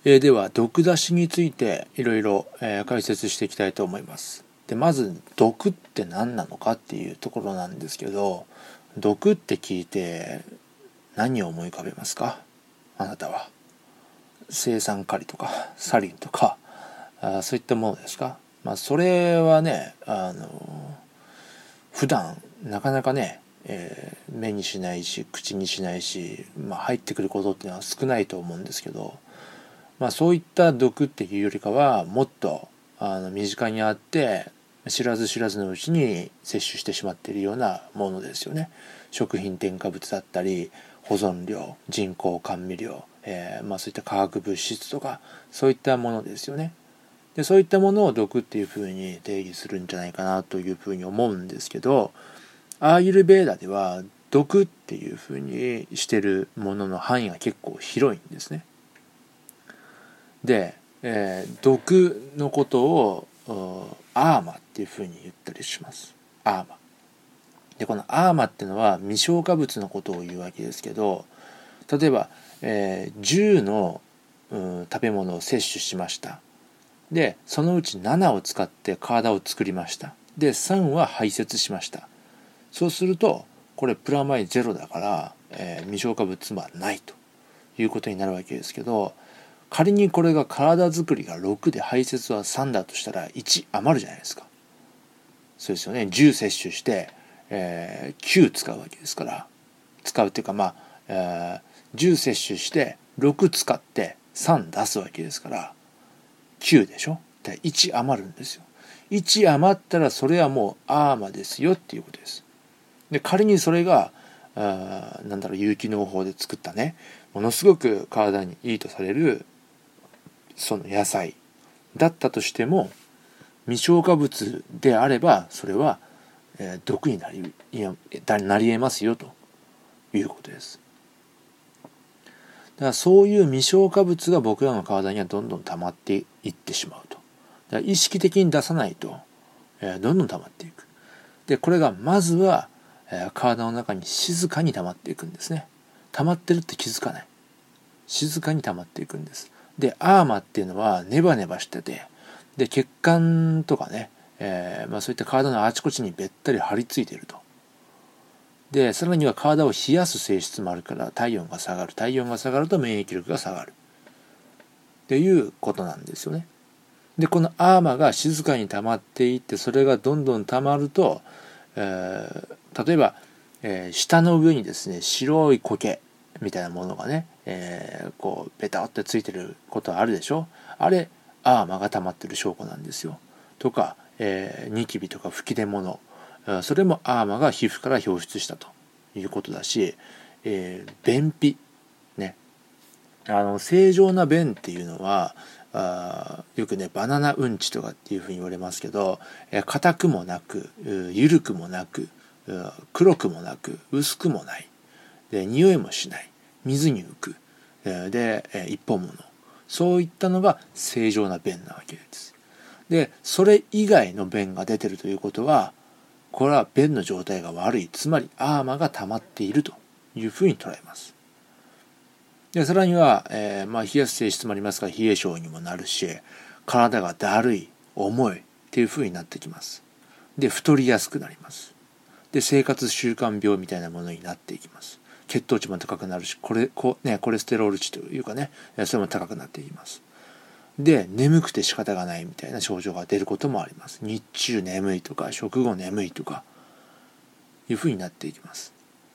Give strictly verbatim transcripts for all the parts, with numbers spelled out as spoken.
えー、では毒出しについていろいろ解説していきたいと思います。でまず毒って何なのかっていうところなんですけど、毒って聞いて何を思い浮かべますか？あなたは青酸カリとかサリンとかあそういったものですか？まあそれはね、あの普段なかなかね、えー、目にしないし口にしないし、まあ、入ってくることっていうのは少ないと思うんですけど、まあ、そういった毒っていうよりかはもっとあの身近にあって知らず知らずのうちに摂取してしまっているようなものですよね。食品添加物だったり保存料、人工甘味料、えーまあ、そういった化学物質とかそういったものですよね。でそういったものを毒っていうふうに定義するんじゃないかなというふうに思うんですけど、アーユルヴェーダでは毒っていうふうにしてるものの範囲が結構広いんですね。で、えー、毒のことをアーマっていうふうに言ったりします。アーマで、このアーマっていうのは未消化物のことを言うわけですけど、例えば、えー、じゅうの、うん、食べ物を摂取しました。でそのうちななを使って体を作りました。でさんは排泄しました。そうするとこれプラマイゼロだから、えー、未消化物はないということになるわけですけど、仮にこれが体作りがろくで排泄はさんだとしたらいち余るじゃないですか。そうですよね。じゅう摂取して、えー、きゅう使うわけですから、使うっていうかまあ、えー、じゅう摂取してろく使ってさん出すわけですからきゅうでしょ。でいち余るんですよ。いち余ったらそれはもうアーマですよっていうことです。で仮にそれがあなんだろう有機農法で作ったね、ものすごく体にいいとされるその野菜だったとしても未消化物であればそれは、えー、毒になりいやなり得ますよということです。だからそういう未消化物が僕らの体にはどんどん溜まっていってしまうと。だから意識的に出さないと、えー、どんどん溜まっていく。でこれがまずは、えー、体の中に静かに溜まっていくんですね。溜まってるって気づかない。静かに溜まっていくんです。でアーマっていうのはネバネバしてて、で血管とかね、えーまあ、そういった体のあちこちにべったり張り付いていると。でさらには体を冷やす性質もあるから体温が下がる体温が下がると免疫力が下がるっていうことなんですよね。でこのアーマが静かに溜まっていってそれがどんどん溜まると、えー、例えば、えー、舌の上にですね白い苔みたいなものがね、えー、こうベタってついてることあるでしょ。あれアーマが溜まってる証拠なんですよ。とか、えー、ニキビとか吹き出物、それもアーマが皮膚から表出したということだし、えー、便秘ね、あの正常な便っていうのはあよくねバナナうんちとかっていうふうに言われますけど、硬くもなく緩くもなく黒くもなく薄くもない、で匂いもしない、水に浮く、で一本物、そういったのが正常な便なわけです。でそれ以外の便が出てるということはこれは便の状態が悪い、つまりアーマが溜まっているというふうに捉えます。でさらには、えーまあ、冷やす性質もありますから冷え性にもなるし、体がだるい重いっていうふうになってきます。で太りやすくなります。で生活習慣病みたいなものになっていきます。血糖値も高くなるしこれこ、ね、コレステロール値というかねそれも高くなっていきます。で眠くて仕方がないみたいな症状が出ることもあります。日中眠いとか食後眠いとかいうふうになっていきます。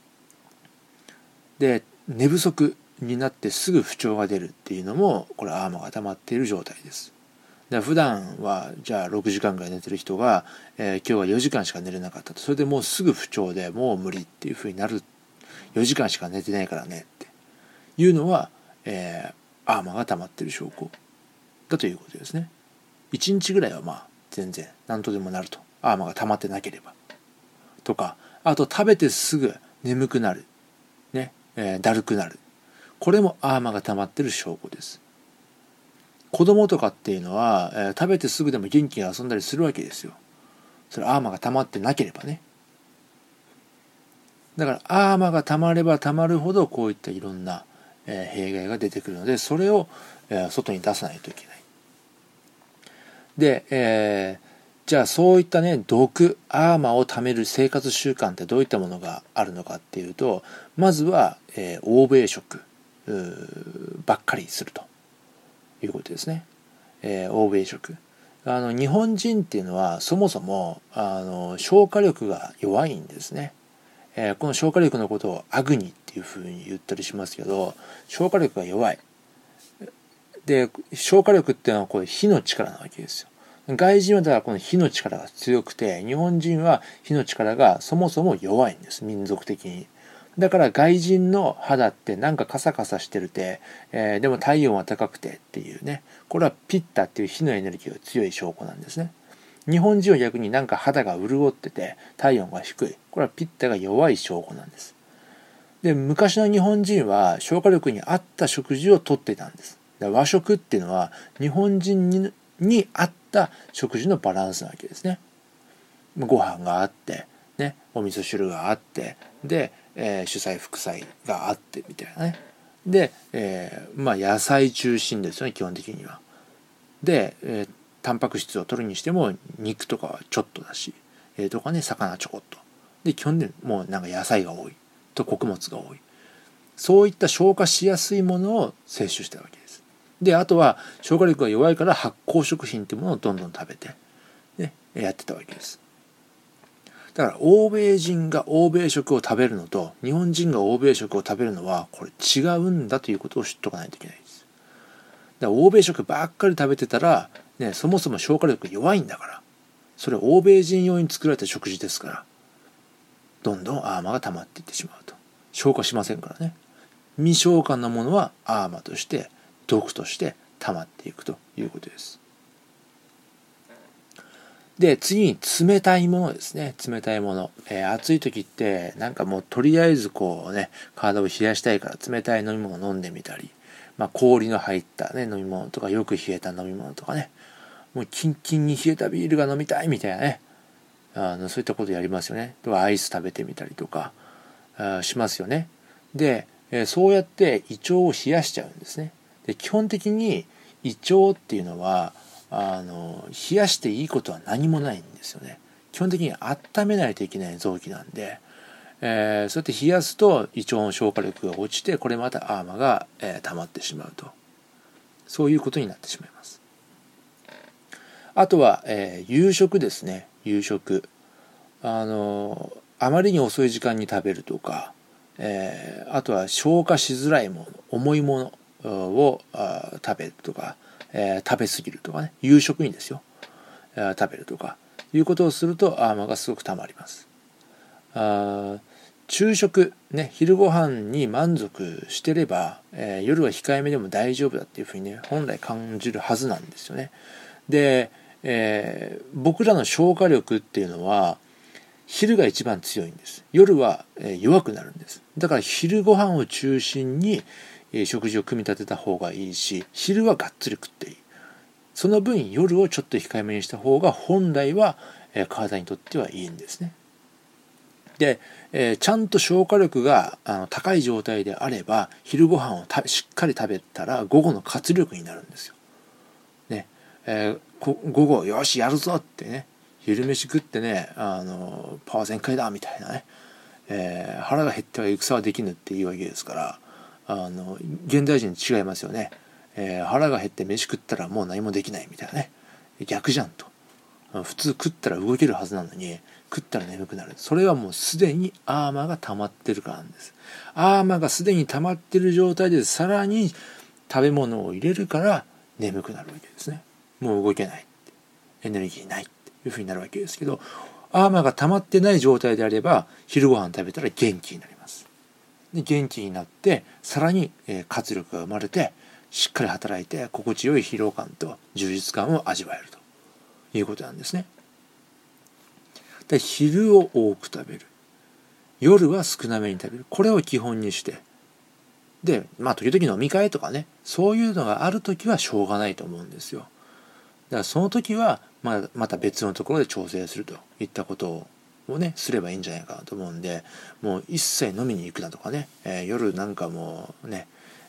で寝不足になってすぐ不調が出るっていうのもこれアーマが溜まっている状態です。で普段はじゃあろくじかんぐらい寝てる人が、えー、今日はよじかんしか寝れなかったと、それでもうすぐ不調でもう無理っていうふうになる、よじかんしか寝てないからねっていうのは、えー、アーマが溜まっている証拠だということですね。いちにちぐらいはまあ全然何とでもなると、アーマが溜まってなければとか、あと食べてすぐ眠くなるね、えー、だるくなる、これもアーマが溜まってる証拠です。子供とかっていうのは、えー、食べてすぐでも元気に遊んだりするわけですよ。それアーマが溜まってなければね。だからアーマが溜まれば溜まるほどこういったいろんな、 えー、弊害が出てくるので、それを、えー、外に出さないといけない。で、えー、じゃあそういったね毒アーマーを貯める生活習慣ってどういったものがあるのかっていうと、まずは、えー、欧米食ばっかりするということですね。えー、欧米食、あの日本人っていうのはそもそもあの消化力が弱いんですね。えー、この消化力のことをアグニっていうふうに言ったりしますけど、消化力が弱い。で、消化力っていうのはこれ火の力なわけですよ。外人はだからこの火の力が強くて、日本人は火の力がそもそも弱いんです、民族的に。だから外人の肌ってなんかカサカサしてるて、えー、でも体温は高くてっていうね、これはピッタっていう火のエネルギーが強い証拠なんですね。日本人は逆になんか肌が潤ってて体温が低い、これはピッタが弱い証拠なんです。で、昔の日本人は消化力に合った食事をとっていたんです。和食っていうのは日本人に、に合った食事のバランスなわけですね。ご飯があって、ね、お味噌汁があって、で、えー、主菜副菜があってみたいなね。で、えー、まあ野菜中心ですよね、基本的には。で、えー、タンパク質を取るにしても肉とかはちょっとだし、えー、とかね、魚ちょこっと。で、基本でもうなんか野菜が多いと穀物が多い。そういった消化しやすいものを摂取したわけです。で、あとは消化力が弱いから発酵食品っていうものをどんどん食べて、ね、やってたわけです。だから欧米人が欧米食を食べるのと日本人が欧米食を食べるのはこれ違うんだということを知っとかないといけないです。だから欧米食ばっかり食べてたら、ね、そもそも消化力弱いんだから、それ欧米人用に作られた食事ですから、どんどんアーマが溜まっていってしまうと。消化しませんからね。未消化なものはアーマとして毒として溜まっていくということです。で、次に冷たいものですね。冷たいもの、えー、暑い時ってなんかもうとりあえずこうね、体を冷やしたいから冷たい飲み物を飲んでみたり、まあ、氷の入ったね飲み物とか、よく冷えた飲み物とかね、もうキンキンに冷えたビールが飲みたいみたいなね、あのそういったことやりますよね。とかアイス食べてみたりとかあしますよね。で、えー、そうやって胃腸を冷やしちゃうんですね。で、基本的に胃腸っていうのはあの冷やしていいことは何もないんですよね。基本的に温めないといけない臓器なんで、えー、そうやって冷やすと胃腸の消化力が落ちて、これまたアーマが、えー、溜まってしまうと、そういうことになってしまいます。あとは、えー、夕食ですね。夕食、あのあまりに遅い時間に食べるとか、えー、あとは消化しづらいもの、重いものを食べるとか、えー、食べ過ぎるとかね、夕食にですよ、えー、食べるとかいうことをするとアーマがすごくたまります。あ昼食ね、昼ご飯に満足してれば、えー、夜は控えめでも大丈夫だっていうふうにね、本来感じるはずなんですよね。で、えー、僕らの消化力っていうのは昼が一番強いんです。夜は、えー、弱くなるんです。だから昼ご飯を中心に、えー、食事を組み立てた方がいいし、昼はがっつり食っていい。その分夜をちょっと控えめにした方が本来は、えー、体にとってはいいんですね。で、えー、ちゃんと消化力があの高い状態であれば、昼ご飯をたしっかり食べたら午後の活力になるんですよ。ね、えー、午後よしやるぞってね、昼飯食ってね、あのパワー全開だみたいなね、えー、腹が減っては戦はできぬっていうわけですから、あの現代人違いますよね。えー、腹が減って飯食ったらもう何もできないみたいなね、逆じゃんと。普通食ったら動けるはずなのに食ったら眠くなる。それはもうすでにアーマが溜まってるからなんです。アーマがすでに溜まってる状態でさらに食べ物を入れるから眠くなるわけですね。もう動けない、エネルギーないっていうふうになるわけですけど、アーマが溜まってない状態であれば昼ご飯食べたら元気になります。で、元気になってさらに活力が生まれて、しっかり働いて心地よい疲労感と充実感を味わえるということなんですね。で、昼を多く食べる、夜は少なめに食べる、これを基本にして、で、まあ時々飲み会とかね、そういうのがあるときはしょうがないと思うんですよ。だからその時はまあまた別のところで調整するといったことをねすればいいんじゃないかなと思うんで、もう一切飲みに行くなとかね、えー、夜なんかもうね、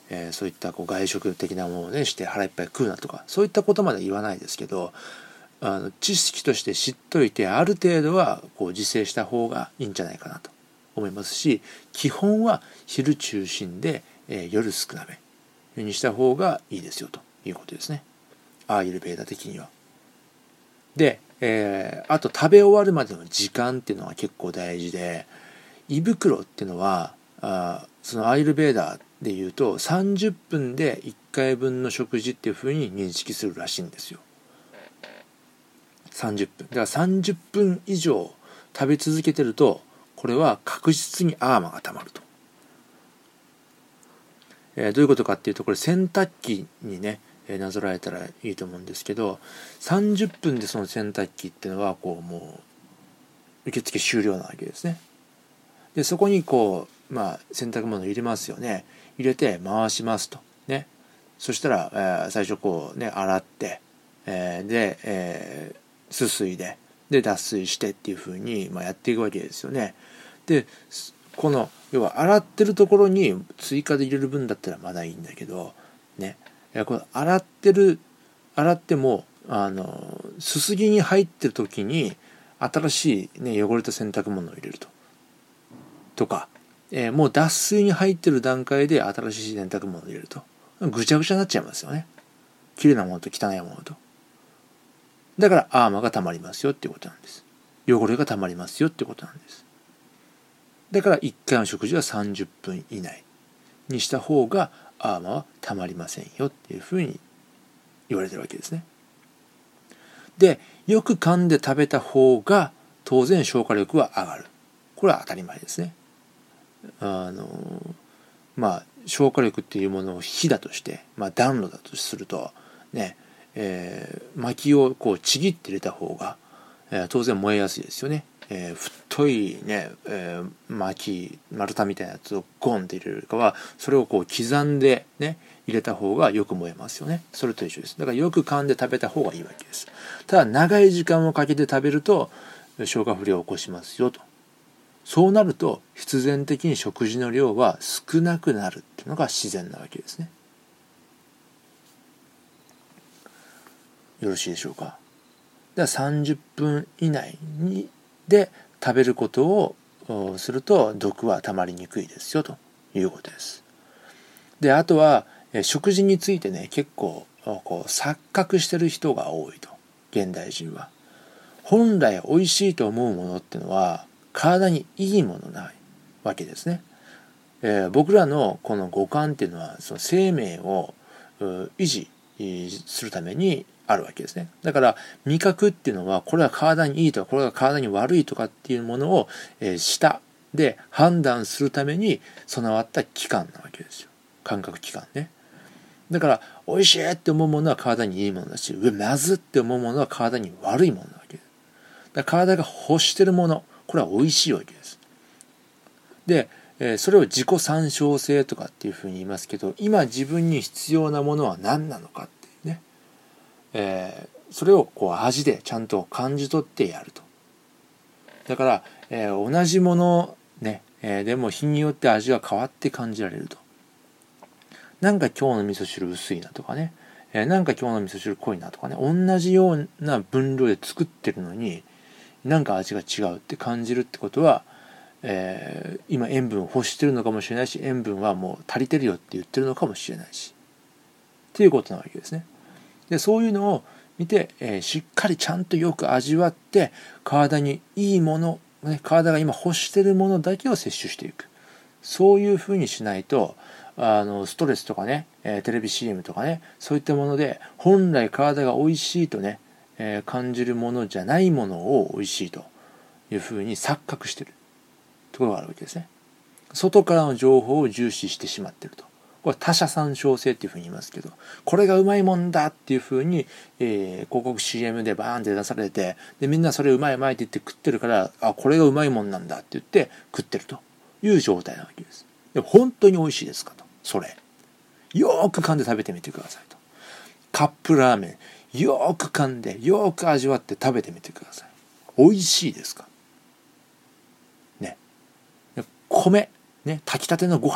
えー、そういったこう外食的なものをねして腹いっぱい食うなとか、そういったことまで言わないですけど、あの知識として知っといてある程度はこう自制した方がいいんじゃないかなと思いますし、基本は昼中心で、えー、夜少なめにした方がいいですよということですね、アーユルヴェーダ的には。で、えー、あと食べ終わるまでの時間っていうのは結構大事で、胃袋っていうのはあそのアーユルヴェーダでいうとさんじゅっぷんでいっかいぶんの食事っていうふうに認識するらしいんですよ。さんじゅっぷんだからさんじゅっぷん以上食べ続けてると、これは確実にアーマがたまると、えー、どういうことかっていうと、これ洗濯機にねなぞらえたらいいと思うんですけど、さんじゅっぷんでその洗濯機っていうのはこうもう受付終了なわけですね。でそこにこうまあ洗濯物入れますよね。入れて回しますとね。そしたら、えー、最初こうね洗って、えー、で、えー、すすいでで脱水してっていう風にまあやっていくわけですよね。でこの要は洗ってるところに追加で入れる分だったらまだいいんだけどね、これ洗ってる洗ってもあのすすぎに入ってる時に新しい、ね、汚れた洗濯物を入れるととか、えー、もう脱水に入ってる段階で新しい洗濯物を入れるとぐちゃぐちゃになっちゃいますよね。綺麗なものと汚いものと。だからアーマがたまりますよっていうことなんです。汚れがたまりますよっていうことなんです。だからいっかいの食事はさんじゅっぷん以内にした方がアーマはたまりませんよっていうふうに言われてるわけですね。で、よく噛んで食べた方が当然消化力は上がる。これは当たり前ですね。あのまあ消化力っていうものを火だとして、まあ、暖炉だとするとね、えー、薪をこうちぎって入れた方が、えー、当然燃えやすいですよね。えー、太いね、えー、薪丸太みたいなやつをゴンって入れるよりかは、それをこう刻んでね入れた方がよく燃えますよね。それと一緒です。だからよく噛んで食べた方がいいわけです。ただ長い時間をかけて食べると消化不良を起こしますよと。そうなると必然的に食事の量は少なくなるっていうのが自然なわけですね。よろしいでしょうか。だからさんじゅっぷん以内にで食べることをすると毒はたまりにくいですよということです。で、あとは食事についてね結構こう錯覚してる人が多いと。現代人は本来美味しいと思うものっていうのは体にいいものないわけですね。えー、僕らのこの五感っていうのはその生命を維持するためにあるわけですね。だから味覚っていうのはこれは体にいいとかこれは体に悪いとかっていうものを、えー、舌で判断するために備わった器官なわけですよ。感覚器官ね。だから美味しいって思うものは体にいいものだし、うまずって思うものは体に悪いものなわけです。だから体が欲してるもの、これは美味しいわけです。で、えー、それを自己参照性とかっていうふうに言いますけど、今自分に必要なものは何なのかっていうね、えー、それをこう味でちゃんと感じ取ってやると。だから、えー、同じものね、えー、でも日によって味が変わって感じられると。なんか今日の味噌汁薄いなとかね、えー、なんか今日の味噌汁濃いなとかね、同じような分量で作ってるのになんか味が違うって感じるってことは、えー、今塩分を欲してるのかもしれないし、塩分はもう足りてるよって言ってるのかもしれないしっていうことなわけですね。でそういうのを見て、えー、しっかりちゃんとよく味わって体にいいもの、ね、体が今欲してるものだけを摂取していく。そういうふうにしないとあのストレスとかね、えー、テレビ シーエム とかね、そういったもので本来体が美味しいとね、えー、感じるものじゃないものを美味しいというふうに錯覚しているところがあるわけですね。外からの情報を重視してしまっていると。これ他者参照性っていうふうに言いますけど、これがうまいもんだっていうふうに、えー、広告 シーエム でバーンって出されて、でみんなそれうまいうまいって言って食ってるから、あこれがうまいもんなんだって言って食ってるという状態なわけです。でも本当に美味しいですかと。それよーく噛んで食べてみてくださいと。カップラーメンよーく噛んでよーく味わって食べてみてください。美味しいですかね。米ね、炊きたてのご飯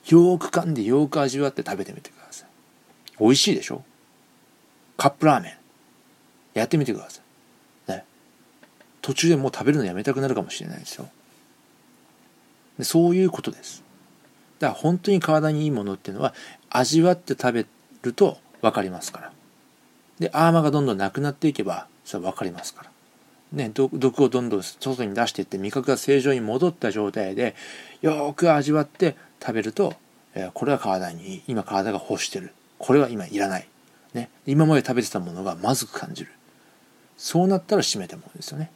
よーく噛んでよーく味わって食べてみてください。美味しいでしょ。カップラーメンやってみてくださいね。途中でもう食べるのやめたくなるかもしれないですよ。でそういうことです。だから本当に体にいいものっていうのは味わって食べると分かりますから。でアーマがどんどんなくなっていけばそれは分かりますからね。毒をどんどん外に出していって味覚が正常に戻った状態でよく味わって食べると、えー、これは体にいい、今体が欲してる、これは今いらない、ね、今まで食べてたものがまずく感じる。そうなったら締めたものですよね。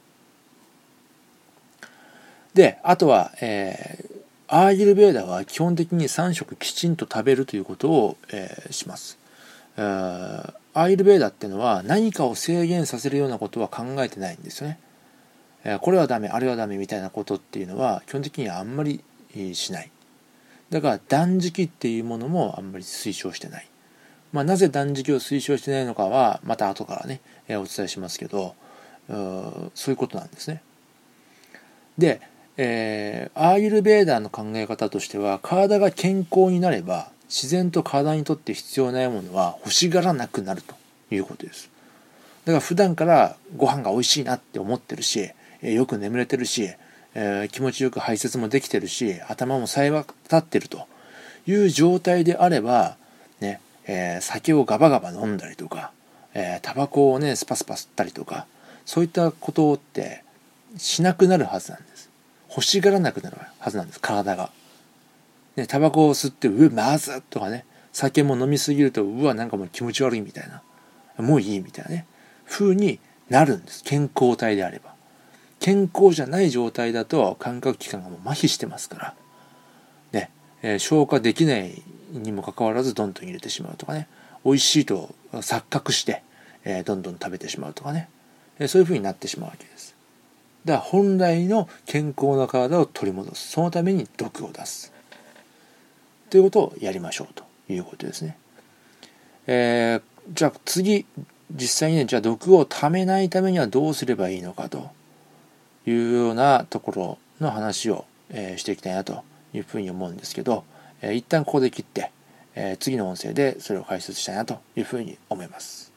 であとは、えー、アーユルヴェーダは基本的にさん食きちんと食べるということを、えー、します。えー、アーユルヴェーダっていうのは何かを制限させるようなことは考えてないんですよね。えー、これはダメあれはダメみたいなことっていうのは基本的にはあんまりしない。だから断食っていうものもあんまり推奨してない。まあ、なぜ断食を推奨してないのかはまた後からね、えー、お伝えしますけど、そういうことなんですね。で、えー、アーユルヴェーダの考え方としては体が健康になれば自然と体にとって必要ないものは欲しがらなくなるということです。だから普段からご飯が美味しいなって思ってるし、えー、よく眠れてるし、えー、気持ちよく排泄もできてるし頭もさえ渡ってるという状態であればね、えー、酒をガバガバ飲んだりとか、えー、タバコをねスパスパ吸ったりとかそういったことってしなくなるはずなんです。欲しがらなくなるはずなんです、体が。ね、タバコを吸ってうわまずっとかね、酒も飲みすぎるとうわなんかもう気持ち悪いみたいな、もういいみたいなね風になるんです。健康体であれば。健康じゃない状態だと感覚器官がもう麻痺してますからね、えー、消化できないにもかかわらずどんどん入れてしまうとかね、美味しいと錯覚して、えー、どんどん食べてしまうとかね、えー、そういう風になってしまうわけです。だから本来の健康な体を取り戻す、そのために毒を出すということをやりましょうということですね。えー、じゃあ次実際にね、じゃあ毒をためないためにはどうすればいいのかというようなところの話を、えー、していきたいなというふうに思うんですけど、えー、一旦ここで切って、えー、次の音声でそれを解説したいなというふうに思います。